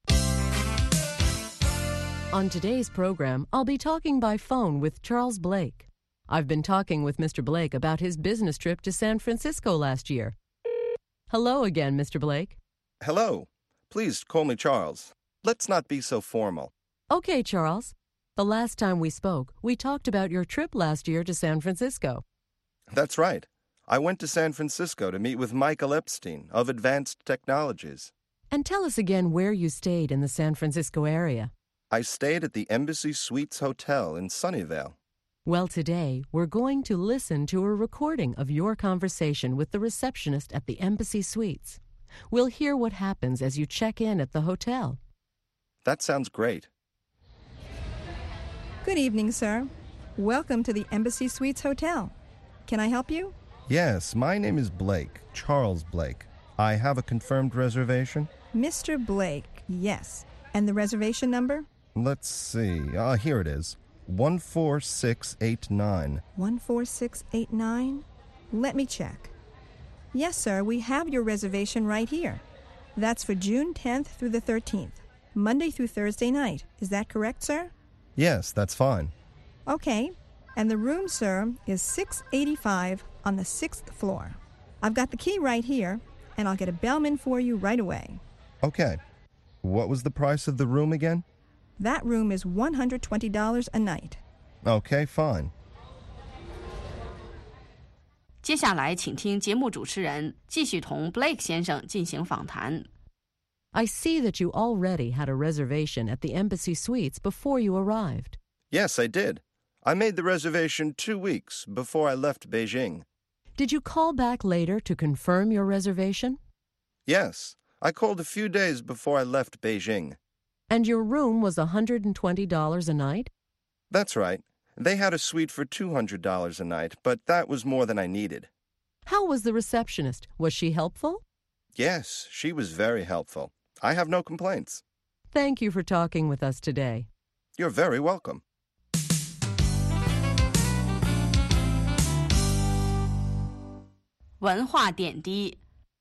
On today's program, I'll be talking by phone with Charles Blake. I've been talking with Mr. Blake about his business trip to San Francisco last year. Hello again, Mr. Blake. Hello. Please call me Charles. Let's not be so formal. Okay, Charles. The last time we spoke, we talked about your trip last year to San Francisco. That's right. I went to San Francisco to meet with Michael Epstein of Advanced Technologies. And tell us again where you stayed in the San Francisco area. I stayed at the Embassy Suites Hotel in Sunnyvale. Well, today, we're going to listen to a recording of your conversation with the receptionist at the Embassy Suites. We'll hear what happens as you check in at the hotel. That sounds great. Good evening, sir. Welcome to the Embassy Suites Hotel. Can I help you? Yes, my name is Blake, Charles Blake. I have a confirmed reservation? Mr. Blake, yes. And the reservation number? Let's see. Here it is. 14689. 14689? Let me check. Yes, sir, we have your reservation right here. That's for June 10th through the 13th, Monday through Thursday night. Is that correct, sir? Yes, that's fine. Okay. And the room, sir, is 685 on the 6th floor. I've got the key right here, and I'll get a bellman for you right away. Okay. What was the price of the room again? That room is $120 a night. Okay, fine. 接下来请听节目主持人继续同 Blake 先生进行访谈。 I see that you already had a reservation at the Embassy Suites before you arrived. Yes, I did. I made the reservation 2 weeks before I left Beijing. Did you call back later to confirm your reservation? Yes, I called a few days before I left Beijing. And your room was $120 a night? That's right. They had a suite for $200 a night, but that was more than I needed. How was the receptionist? Was she helpful? Yes, she was very helpful. I have no complaints. Thank you for talking with us today. You're very welcome. 文化点滴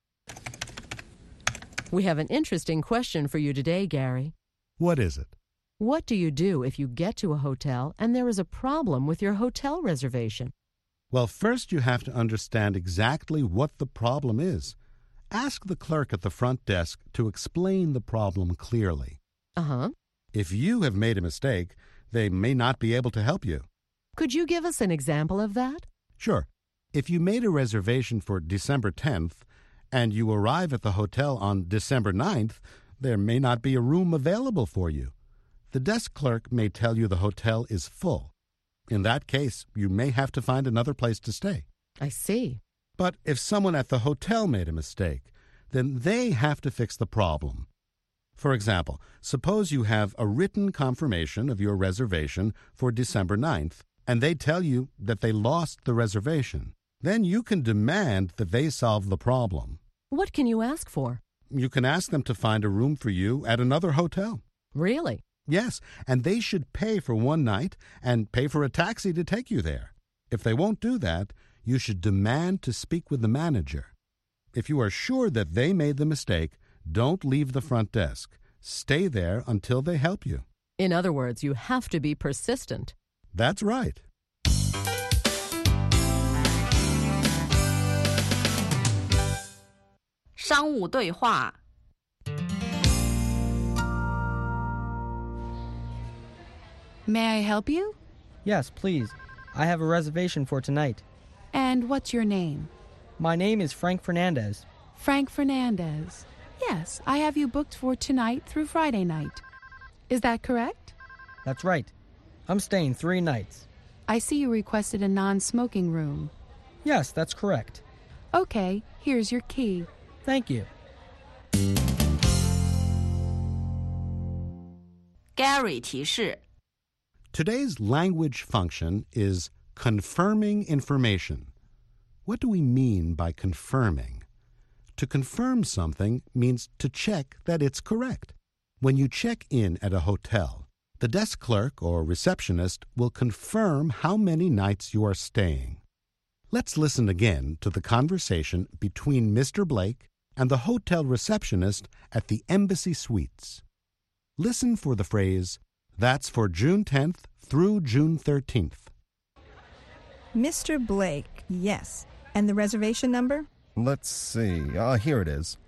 We have an interesting question for you today, Gary. What is it? What do you do if you get to a hotel and there is a problem with your hotel reservation? Well, first you have to understand exactly what the problem is. Ask the clerk at the front desk to explain the problem clearly. Uh-huh. If you have made a mistake, they may not be able to help you. Could you give us an example of that? Sure. If you made a reservation for December 10th and you arrive at the hotel on December 9th, there may not be a room available for you. The desk clerk may tell you the hotel is full. In that case, you may have to find another place to stay. I see. But if someone at the hotel made a mistake, then they have to fix the problem. For example, suppose you have a written confirmation of your reservation for December 9th, and they tell you that they lost the reservation. Then you can demand that they solve the problem. What can you ask for? You can ask them to find a room for you at another hotel. Really? Yes, and they should pay for one night and pay for a taxi to take you there. If they won't do that, you should demand to speak with the manager. If you are sure that they made the mistake, don't leave the front desk. Stay there until they help you. In other words, you have to be persistent. That's right. "商务对话 May I help you? Yes, please. I have a reservation for tonight. And what's your name? My name is Frank Fernandez. Frank Fernandez. Yes, I have you booked for tonight through Friday night. Is that correct? That's right. I'm staying 3 nights. I see you requested a non-smoking room. Yes, that's correct. Okay, here's your key. Thank you. Gary 提示 Today's language function is confirming information. What do we mean by confirming? To confirm something means to check that it's correct. When you check in at a hotel, the desk clerk or receptionist will confirm how many nights you are staying. Let's listen again to the conversation between Mr. Blake and the hotel receptionist at the Embassy Suites. Listen for the phrase, "That's for June 10th through June 13th. Mr. Blake, yes. And the reservation number? Let's see. Here it is.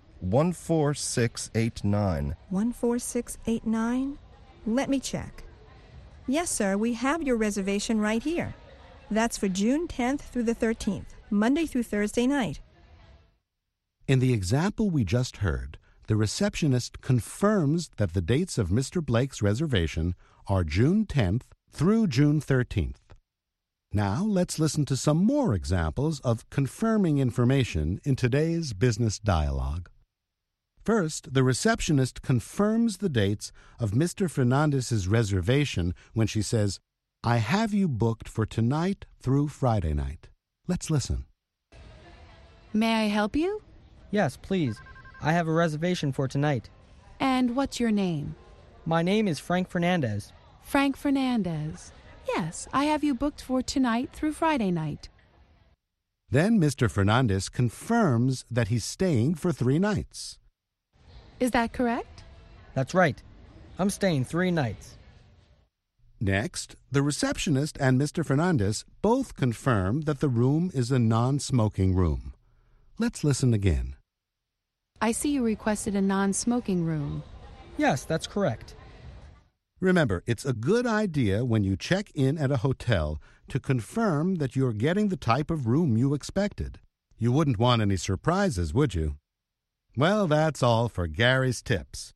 14689. 14689? Let me check. Yes, sir, we have your reservation right here. That's for June 10th through the 13th, Monday through Thursday night. In the example we just heard, the receptionist confirms that the dates of Mr. Blake's reservation are June 10th through June 13th. Now let's listen to some more examples of confirming information in today's business dialogue. First, the receptionist confirms the dates of Mr. Fernandez's reservation when she says, "I have you booked for tonight through Friday night." Let's listen. May I help you? Yes, please. I have a reservation for tonight. And what's your name? My name is Frank Fernandez. Frank Fernandez. Yes, I have you booked for tonight through Friday night. Then Mr. Fernandez confirms that he's staying for 3 nights. Is that correct? That's right. I'm staying 3 nights. Next, the receptionist and Mr. Fernandez both confirm that the room is a non-smoking room. Let's listen again. I see you requested a non-smoking room. Yes, that's correct. Remember, it's a good idea when you check in at a hotel to confirm that you're getting the type of room you expected. You wouldn't want any surprises, would you? Well, that's all for Gary's Tips.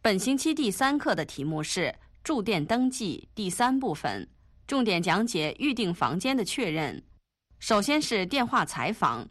本星期第3课的题目是住店登记第3部分，重点讲解预订房间的确认。首先是电话采访。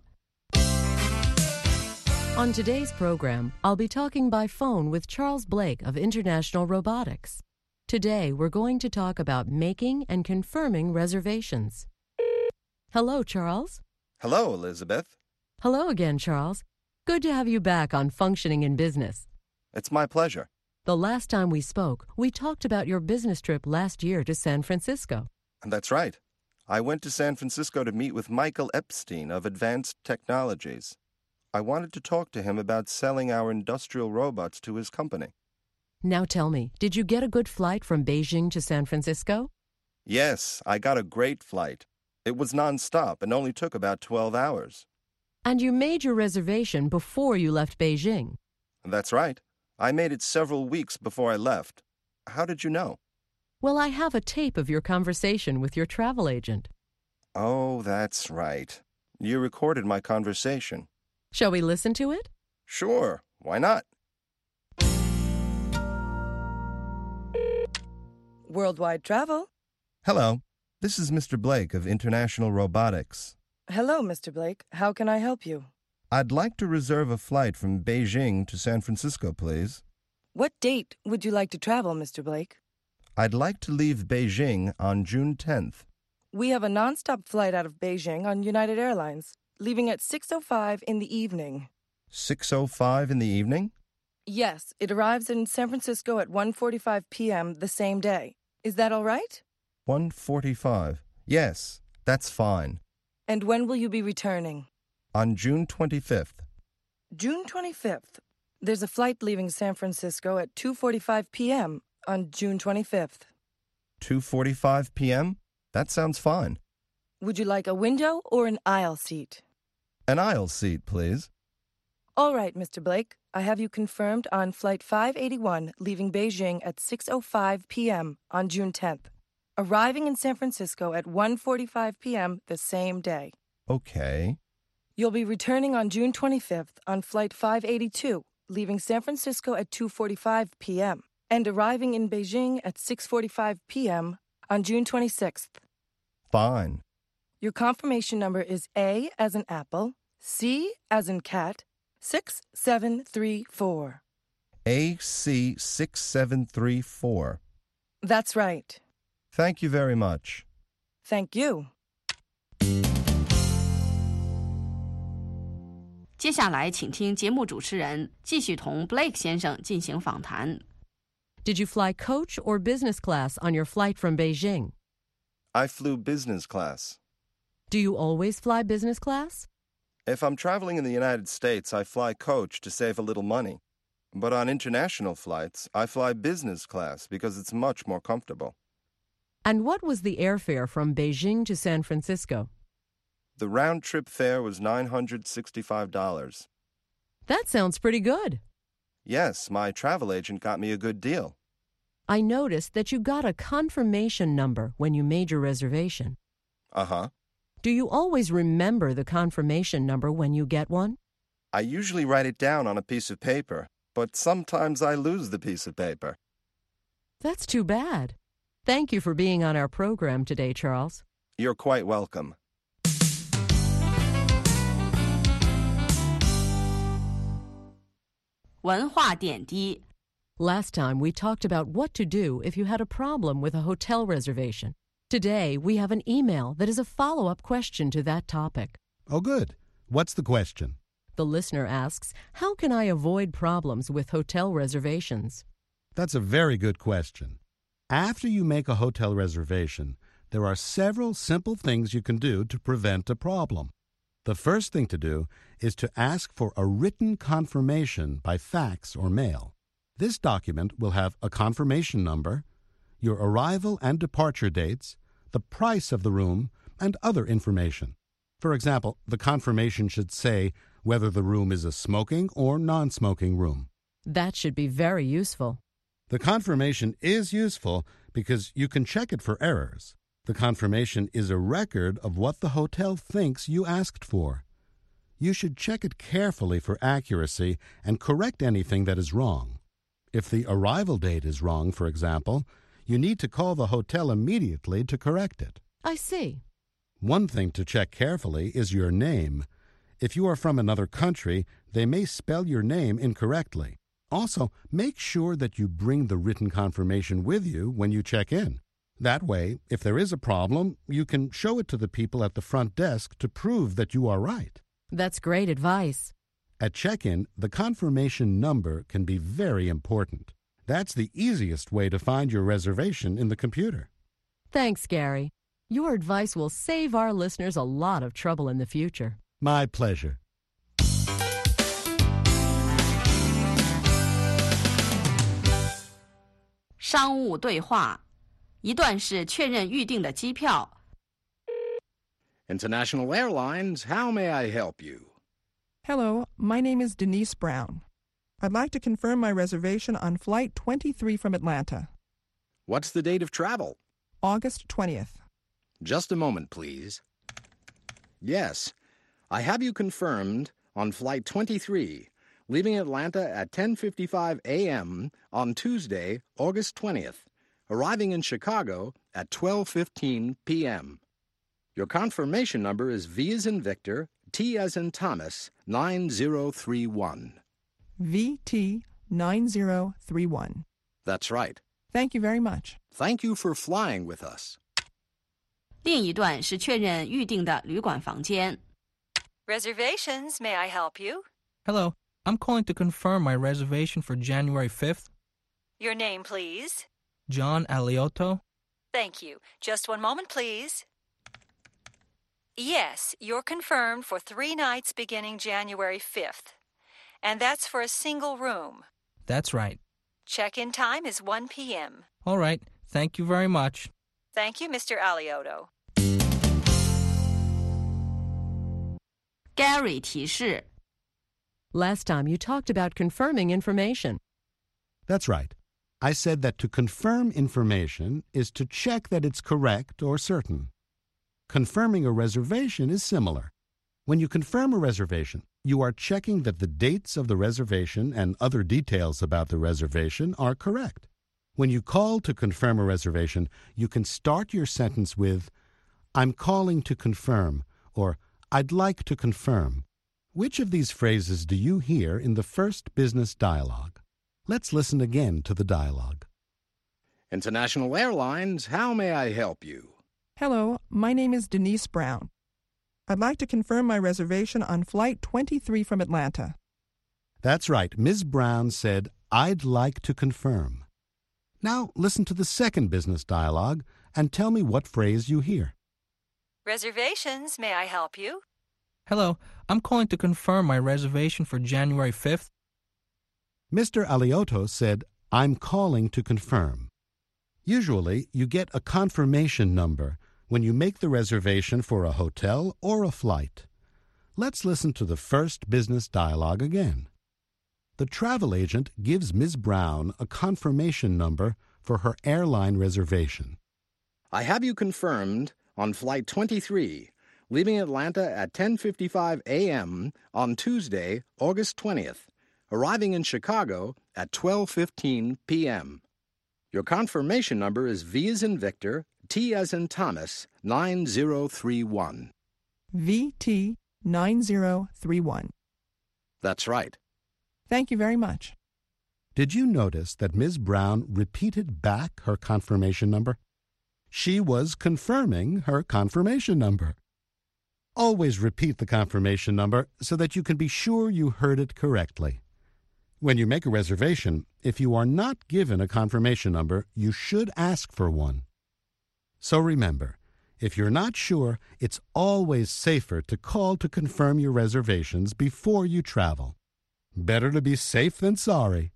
On today's program, I'll be talking by phone with Charles Blake of International Robotics. Today, we're going to talk about making and confirming reservations. Hello, Charles. Hello, Elizabeth. Hello again, Charles. Good to have you back on Functioning in Business. It's my pleasure. The last time we spoke, we talked about your business trip last year to San Francisco. That's right. I went to San Francisco to meet with Michael Epstein of Advanced Technologies. I wanted to talk to him about selling our industrial robots to his company. Now tell me, did you get a good flight from Beijing to San Francisco? Yes, I got a great flight. It was nonstop and only took about 12 hours. And you made your reservation before you left Beijing? That's right. I made it several weeks before I left. How did you know? Well, I have a tape of your conversation with your travel agent. Oh, that's right. You recorded my conversation. Shall we listen to it? Sure. Why not? Worldwide Travel. Hello. This is Mr. Blake of International Robotics. Hello, Mr. Blake. How can I help you? I'd like to reserve a flight from Beijing to San Francisco, please. What date would you like to travel, Mr. Blake? I'd like to leave Beijing on June 10th. We have a nonstop flight out of Beijing on United Airlines, leaving at 6:05 in the evening. 6:05 in the evening? Yes, it arrives in San Francisco at 1:45 p.m. the same day. Is that all right? 1:45. Yes, that's fine. And when will you be returning? On June 25th. June 25th. There's a flight leaving San Francisco at 2:45 p.m. on June 25th. 2:45 p.m.? That sounds fine. Would you like a window or an aisle seat? An aisle seat, please. All right, Mr. Blake. I have you confirmed on Flight 581 leaving Beijing at 6:05 p.m. on June 10th, arriving in San Francisco at 1:45 p.m. the same day. Okay. You'll be returning on June 25th on Flight 582, leaving San Francisco at 2:45 p.m. and arriving in Beijing at 6:45 p.m. on June 26th. Fine. Your confirmation number is A as in apple, C as in cat, 6734. AC6734. That's right. Thank you very much. Thank you. 接下来请听节目主持人继续同 Blake 先生进行访谈。 Did you fly coach or business class on your flight from Beijing? I flew business class. Do you always fly business class? If I'm traveling in the United States, I fly coach to save a little money. But on international flights, I fly business class because it's much more comfortable. And what was the airfare from Beijing to San Francisco? The round-trip fare was $965. That sounds pretty good. Yes, my travel agent got me a good deal. I noticed that you got a confirmation number when you made your reservation. Uh-huh. Do you always remember the confirmation number when you get one? I usually write it down on a piece of paper, but sometimes I lose the piece of paper. That's too bad. Thank you for being on our program today, Charles. You're quite welcome. Last time we talked about what to do if you had a problem with a hotel reservation. Today we have an email that is a follow-up question to that topic. Oh, good. What's the question? The listener asks, how can I avoid problems with hotel reservations? That's a very good question. After you make a hotel reservation, there are several simple things you can do to prevent a problem. The first thing to do is to ask for a written confirmation by fax or mail. This document will have a confirmation number, your arrival and departure dates, the price of the room, and other information. For example, the confirmation should say whether the room is a smoking or non-smoking room. That should be very useful. The confirmation is useful because you can check it for errors. The confirmation is a record of what the hotel thinks you asked for. You should check it carefully for accuracy and correct anything that is wrong. If the arrival date is wrong, for example, you need to call the hotel immediately to correct it. I see. One thing to check carefully is your name. If you are from another country, they may spell your name incorrectly. Also, make sure that you bring the written confirmation with you when you check in. That way, if there is a problem, you can show it to the people at the front desk to prove that you are right. That's great advice. At check-in, the confirmation number can be very important. That's the easiest way to find your reservation in the computer. Thanks, Gary. Your advice will save our listeners a lot of trouble in the future. My pleasure. 商务对话，一段是确认预定的机票。 International Airlines, how may I help you? Hello, my name is Denise Brown. I'd like to confirm my reservation on Flight 23 from Atlanta. What's the date of travel? August 20th. Just a moment, please. Yes, I have you confirmed on Flight 23, leaving Atlanta at 10:55 a.m. on Tuesday, August 20th, arriving in Chicago at 12:15 p.m. Your confirmation number is V as in Victor, T as in Thomas, 9031. VT 9031. That's right. Thank you very much. Thank you for flying with us. 另一段是确认预定的旅馆房间。 Reservations, may I help you? Hello, I'm calling to confirm my reservation for January 5th. Your name, please. John Aliotto. Thank you. Just one moment, please. Yes, you're confirmed for 3 nights beginning January 5th. And that's for a single room. That's right. Check-in time is 1 p.m. All right. Thank you very much. Thank you, Mr. Aliotto. Gary 提示 Last time you talked about confirming information. That's right. I said that to confirm information is to check that it's correct or certain. Confirming a reservation is similar. When you confirm a reservation, you are checking that the dates of the reservation and other details about the reservation are correct. When you call to confirm a reservation, you can start your sentence with, I'm calling to confirm, or I'd like to confirm. Which of these phrases do you hear in the first business dialogue? Let's listen again to the dialogue. International Airlines, how may I help you? Hello, my name is Denise Brown. I'd like to confirm my reservation on Flight 23 from Atlanta. That's right. Ms. Brown said, I'd like to confirm. Now listen to the second business dialogue and tell me what phrase you hear. Reservations, may I help you? Hello, I'm calling to confirm my reservation for January 5th. Mr. Aliotto said, I'm calling to confirm. Usually, you get a confirmation number when you make the reservation for a hotel or a flight. Let's listen to the first business dialogue again. The travel agent gives Ms. Brown a confirmation number for her airline reservation. I have you confirmed on Flight 23, leaving Atlanta at 10:55 a.m. on Tuesday, August 20th, arriving in Chicago at 12:15 p.m. Your confirmation number is V as in Victor, T as in Thomas, 9031. VT 9031. That's right. Thank you very much. Did you notice that Ms. Brown repeated back her confirmation number? She was confirming her confirmation number. Always repeat the confirmation number so that you can be sure you heard it correctly. When you make a reservation, if you are not given a confirmation number, you should ask for one. So remember, if you're not sure, it's always safer to call to confirm your reservations before you travel. Better to be safe than sorry.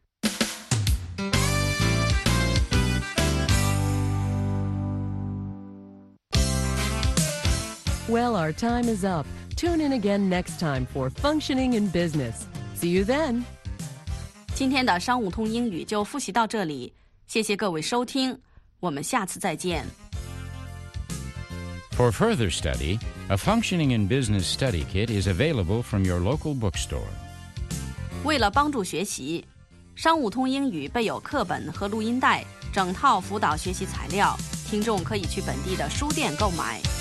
Well, our time is up. Tune in again next time for Functioning in Business. See you then. 今天的商务通英语就复习到这里，谢谢各位收听，我们下次再见。 For further study, a Functioning in Business study kit is available from your local bookstore. 为了帮助学习商务通英语备有课本和录音带，整套辅导学习材料，听众可以去本地的书店购买。